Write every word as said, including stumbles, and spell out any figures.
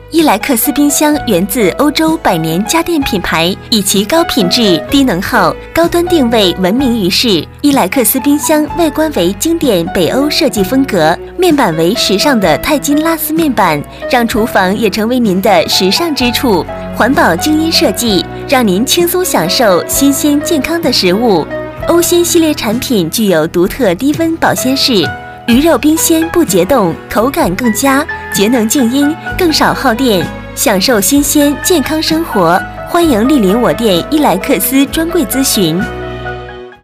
伊莱克斯冰箱源自欧洲百年家电品牌，以其高品质、低能耗、高端定位闻名于世。伊莱克斯冰箱外观为经典北欧设计风格，面板为时尚的钛金拉丝面板，让厨房也成为您的时尚之处。环保精英设计，让您轻松享受新鲜健康的食物。欧鲜系列产品具有独特低温保鲜式。鱼肉冰鲜不结冻，口感更佳，节能静音，更少耗电，享受新鲜健康生活。欢迎莅临我店伊莱克斯专柜咨询。